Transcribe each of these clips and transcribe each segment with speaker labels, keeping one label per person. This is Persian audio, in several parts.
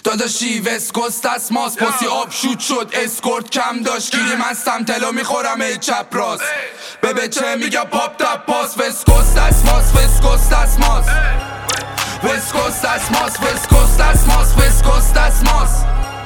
Speaker 1: داداشی وسکوست از ماست پاسی آب شود شد اسکورت کم داشت گیریم هستم تلا میخورم ای چپ راست به چه میگم پاپ تپ پاس وسکوست از ماست وسکوست از ماست وسکوست از ماست وسکوست از ماست وسکوست از ماست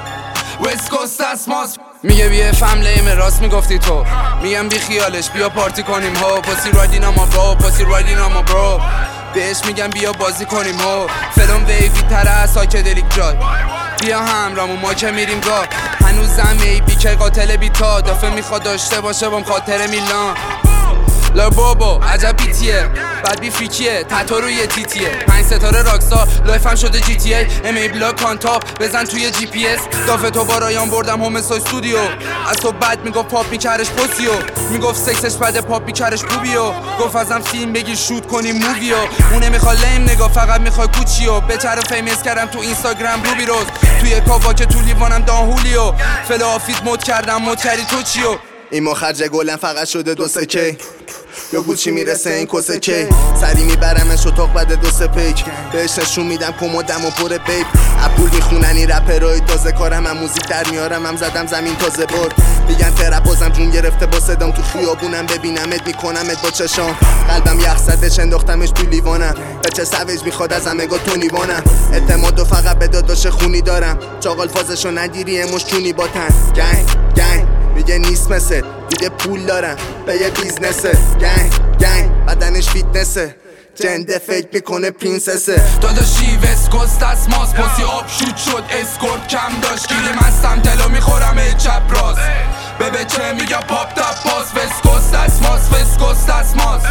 Speaker 1: وسکوست از ماست میگه بیه فمله راست میگفتی تو میگم بی خیالش بیا پارتی کنیم ها پاسی رایدین اما برو پاسی رایدین اما برو بهش میگم بیا بازی کنیم ها فلان ویوی تره از سایکدلیک جای بیا همرامون ما که میریم گاه هنوزم ای بی که قاتل بیتا دافه میخواد داشته باشه بام خاطر میلان لا بابا عجب بیتیه بعد بی فیکیه تتو روی تیتیه 5 ستاره راکسا لایفم شده جی تی ای ام ای بلاک کانتاپ بزن توی جی پی اس دافه تو با رایان بردم هومسا استودیو از تو بد میگفت پاپ میکرش پوسیو میگفت سکسش بده پاپ میکرش بوبیو گفت ازم فیلم بگیر شوت کنیم موویو اونه میخواد لیم نگاه فقط میخواد کوچیو بچره فیمس کردم تو اینستاگرام روبی روز توی کاوا که تو لیوانم داهولیو فل آفید مد کردم مد کردی تو چیو
Speaker 2: این مخرج گلم فقط شده 2 سکه یا گوچی میرسه این کسه کی سری میبرمش اتاق بعد 2 3 پیک بهش نشون میدم کمدم و پر بیب اپول میخونن این رپرای تازه کارم هم موزیک در میارم هم زدم زمین تازه برد میگن ترپ بازم جون گرفته با صدام تو خیابونم ببینمت میکنمت با چشام قلبم یخ زدش انداختمش تو لیوانم بچه سویج میخواد ازم اگه تو نیوانم اعتمادو فقط به داداش خونی دارم چاقال فازشو نگیری اموش چونی باتن گنگ گنگ میگه نیست مثل دیگه پول دارم به یه بیزنسه گنگ بدنش فیتنسه جنده فکر میکنه پرینسسه
Speaker 1: داداشی وسکوست از ماست پاسی آب شود شد اسکورت کم داشت گیریم هستم تلا میخورم ای چپ راست به چه میگم پاپ تپ پاس وسکوست از ماست وسکوست از ماست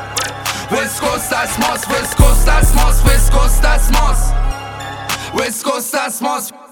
Speaker 1: وسکوست از ماست وسکوست از ماست وسکوست از ماست وسکوست از ماست